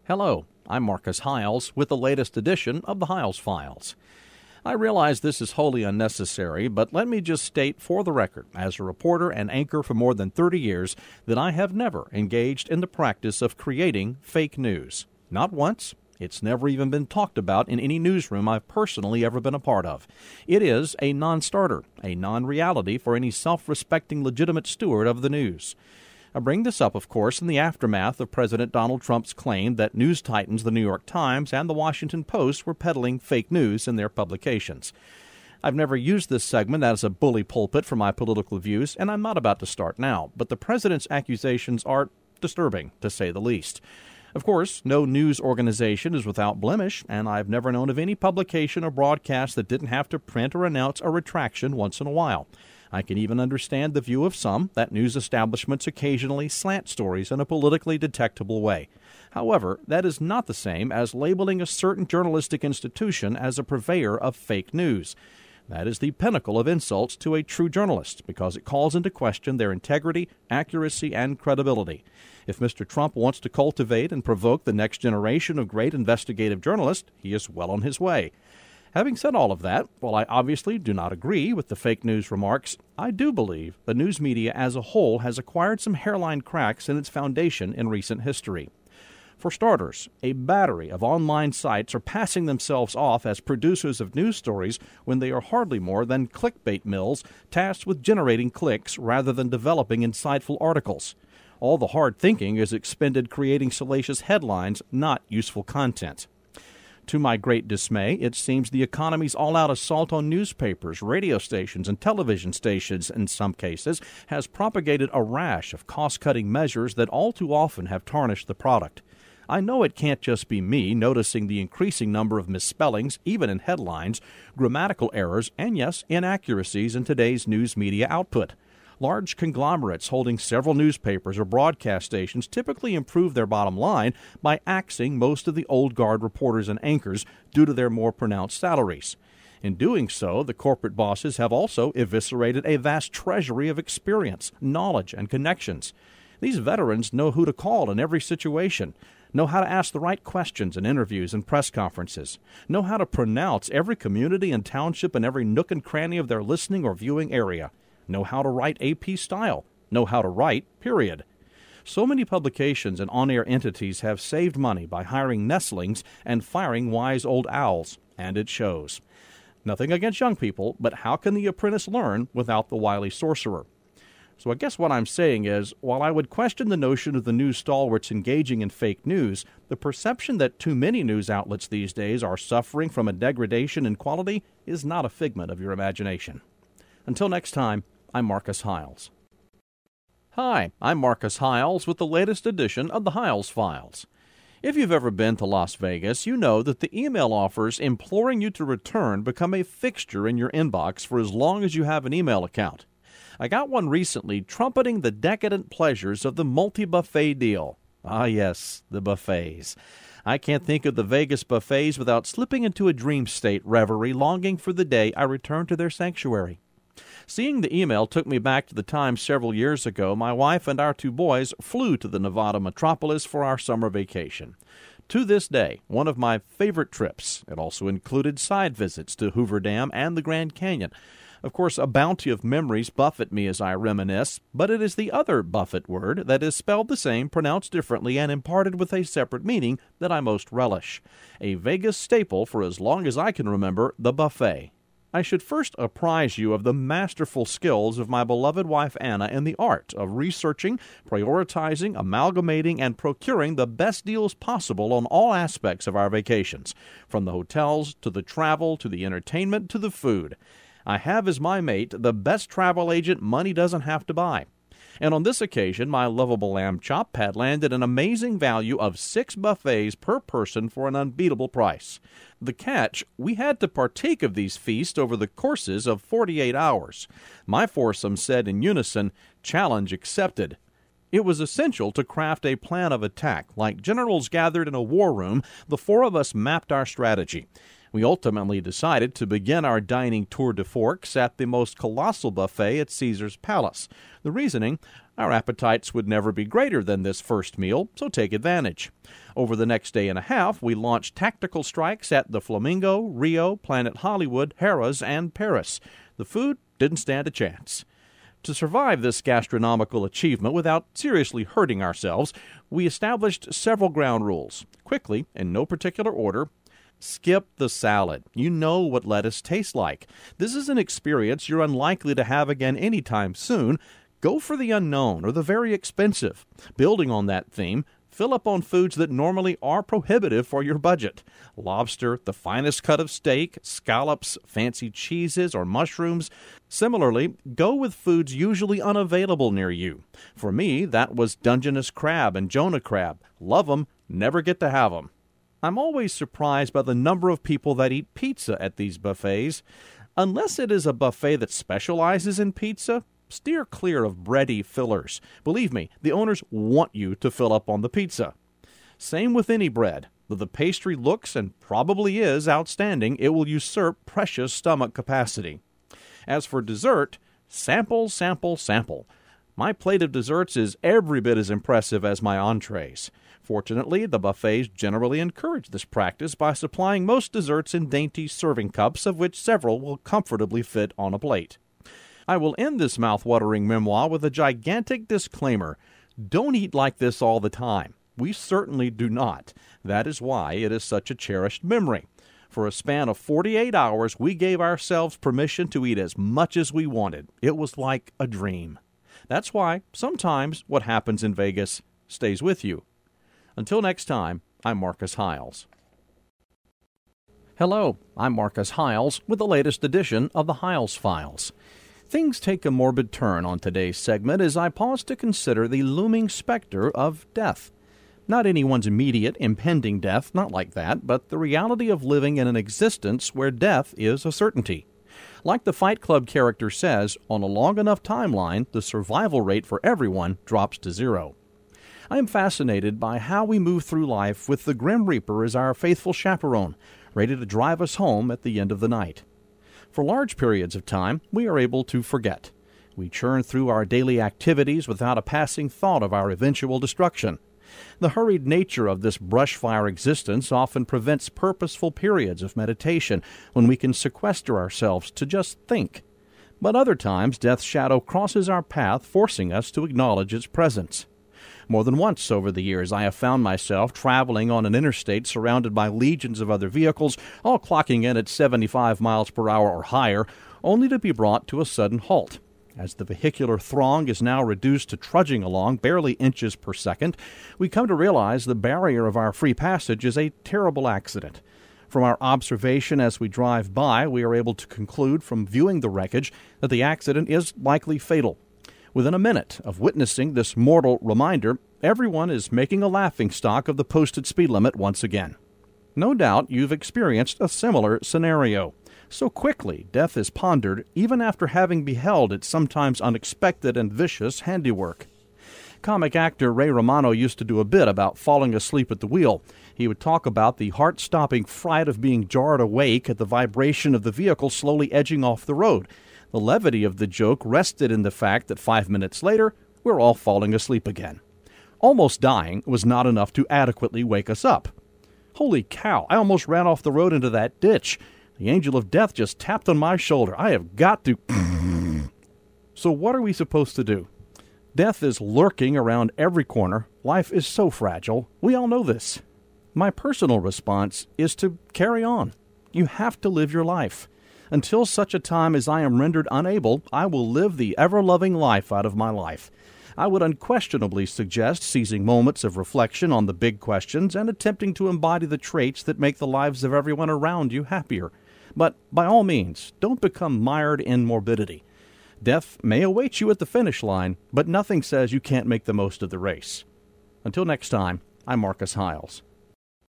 Hello, I'm Marcus Hiles with the latest edition of the Hiles Files. I realize this is wholly unnecessary, but let me just state for the record, as a reporter and anchor for more than 30 years, that I have never engaged in the practice of creating fake news. Not once. It's never even been talked about in any newsroom I've personally ever been a part of. It is a non-starter, a non-reality for any self-respecting legitimate steward of the news. I bring this up, of course, in the aftermath of President Donald Trump's claim that news titans the New York Times and the Washington Post were peddling fake news in their publications. I've never used this segment as a bully pulpit for my political views, and I'm not about to start now, but the president's accusations are disturbing, to say the least. Of course, no news organization is without blemish, and I've never known of any publication or broadcast that didn't have to print or announce a retraction once in a while. I can even understand the view of some that news establishments occasionally slant stories in a politically detectable way. However, that is not the same as labeling a certain journalistic institution as a purveyor of fake news. That is the pinnacle of insults to a true journalist because it calls into question their integrity, accuracy, and credibility. If Mr. Trump wants to cultivate and provoke the next generation of great investigative journalists, he is well on his way. Having said all of that, while I obviously do not agree with the fake news remarks, I do believe the news media as a whole has acquired some hairline cracks in its foundation in recent history. For starters, a battery of online sites are passing themselves off as producers of news stories when they are hardly more than clickbait mills tasked with generating clicks rather than developing insightful articles. All the hard thinking is expended creating salacious headlines, not useful content. To my great dismay, it seems the economy's all-out assault on newspapers, radio stations, and television stations, in some cases, has propagated a rash of cost-cutting measures that all too often have tarnished the product. I know it can't just be me noticing the increasing number of misspellings, even in headlines, grammatical errors, and yes, inaccuracies in today's news media output. Large conglomerates holding several newspapers or broadcast stations typically improve their bottom line by axing most of the old guard reporters and anchors due to their more pronounced salaries. In doing so, the corporate bosses have also eviscerated a vast treasury of experience, knowledge, and connections. These veterans know who to call in every situation, know how to ask the right questions in interviews and press conferences, know how to pronounce every community and township and every nook and cranny of their listening or viewing area, know how to write AP style, know how to write, period. So many publications and on-air entities have saved money by hiring nestlings and firing wise old owls, and it shows. Nothing against young people, but how can the apprentice learn without the wily sorcerer? So I guess what I'm saying is, while I would question the notion of the news stalwarts engaging in fake news, the perception that too many news outlets these days are suffering from a degradation in quality is not a figment of your imagination. Until next time, I'm Marcus Hiles. Hi, I'm Marcus Hiles with the latest edition of the Hiles Files. If you've ever been to Las Vegas, you know that the email offers imploring you to return become a fixture in your inbox for as long as you have an email account. I got one recently trumpeting the decadent pleasures of the multi-buffet deal. Ah, yes, the buffets. I can't think of the Vegas buffets without slipping into a dream state reverie, longing for the day I return to their sanctuary. Seeing the email took me back to the time several years ago my wife and our 2 boys flew to the Nevada metropolis for our summer vacation. To this day, one of my favorite trips. It also included side visits to Hoover Dam and the Grand Canyon. Of course, a bounty of memories buffet me as I reminisce, but it is the other Buffett word that is spelled the same, pronounced differently, and imparted with a separate meaning that I most relish. A Vegas staple for as long as I can remember, the buffet. I should first apprise you of the masterful skills of my beloved wife Anna in the art of researching, prioritizing, amalgamating, and procuring the best deals possible on all aspects of our vacations, from the hotels to the travel to the entertainment to the food. I have as my mate the best travel agent money doesn't have to buy. And on this occasion, my lovable lamb chop had landed an amazing value of 6 buffets per person for an unbeatable price. The catch, we had to partake of these feasts over the courses of 48 hours. My foursome said in unison, "Challenge accepted." It was essential to craft a plan of attack. Like generals gathered in a war room, the 4 of us mapped our strategy. We ultimately decided to begin our dining tour de force at the most colossal buffet at Caesar's Palace. The reasoning, Our appetites would never be greater than this first meal, so take advantage. Over the next day and a half, we launched tactical strikes at the Flamingo, Rio, Planet Hollywood, Harrah's, and Paris. The food didn't stand a chance. To survive this gastronomical achievement without seriously hurting ourselves, we established several ground rules. Quickly, in no particular order, skip the salad. You know what lettuce tastes like. This is an experience you're unlikely to have again anytime soon. Go for the unknown or the very expensive. Building on that theme, fill up on foods that normally are prohibitive for your budget. Lobster, the finest cut of steak, scallops, fancy cheeses, or mushrooms. Similarly, go with foods usually unavailable near you. For me, that was Dungeness crab and Jonah crab. Love 'em, never get to have 'em. I'm always surprised by the number of people that eat pizza at these buffets. Unless it is a buffet that specializes in pizza, steer clear of bready fillers. Believe me, the owners want you to fill up on the pizza. Same with any bread. Though the pastry looks and probably is outstanding, it will usurp precious stomach capacity. As for dessert, sample, sample, sample. My plate of desserts is every bit as impressive as my entrees. Fortunately, the buffets generally encourage this practice by supplying most desserts in dainty serving cups, of which several will comfortably fit on a plate. I will end this mouth-watering memoir with a gigantic disclaimer. Don't eat like this all the time. We certainly do not. That is why it is such a cherished memory. For a span of 48 hours, we gave ourselves permission to eat as much as we wanted. It was like a dream. That's why sometimes what happens in Vegas stays with you. Until next time, I'm Marcus Hiles. Hello, I'm Marcus Hiles with the latest edition of the Hiles Files. Things take a morbid turn on today's segment as I pause to consider the looming specter of death. Not anyone's immediate, impending death, not like that, but the reality of living in an existence where death is a certainty. Like the Fight Club character says, on a long enough timeline, the survival rate for everyone drops to zero. I am fascinated by how we move through life with the Grim Reaper as our faithful chaperone, ready to drive us home at the end of the night. For large periods of time, we are able to forget. We churn through our daily activities without a passing thought of our eventual destruction. The hurried nature of this brushfire existence often prevents purposeful periods of meditation when we can sequester ourselves to just think. But other times, death's shadow crosses our path, forcing us to acknowledge its presence. More than once over the years, I have found myself traveling on an interstate surrounded by legions of other vehicles, all clocking in at 75 miles per hour or higher, only to be brought to a sudden halt. As the vehicular throng is now reduced to trudging along barely inches per second, we come to realize the barrier of our free passage is a terrible accident. From our observation as we drive by, we are able to conclude from viewing the wreckage that the accident is likely fatal. Within a minute of witnessing this mortal reminder, everyone is making a laughingstock of the posted speed limit once again. No doubt you've experienced a similar scenario. So quickly, death is pondered, even after having beheld its sometimes unexpected and vicious handiwork. Comic actor Ray Romano used to do a bit about falling asleep at the wheel. He would talk about the heart-stopping fright of being jarred awake at the vibration of the vehicle slowly edging off the road. The levity of the joke rested in the fact that 5 minutes later, we're all falling asleep again. Almost dying was not enough to adequately wake us up. Holy cow, I almost ran off the road into that ditch. The angel of death just tapped on my shoulder. I have got to... So what are we supposed to do? Death is lurking around every corner. Life is so fragile. We all know this. My personal response is to carry on. You have to live your life. Until such a time as I am rendered unable, I will live the ever-loving life out of my life. I would unquestionably suggest seizing moments of reflection on the big questions and attempting to embody the traits that make the lives of everyone around you happier. But by all means, don't become mired in morbidity. Death may await you at the finish line, but nothing says you can't make the most of the race. Until next time, I'm Marcus Hiles.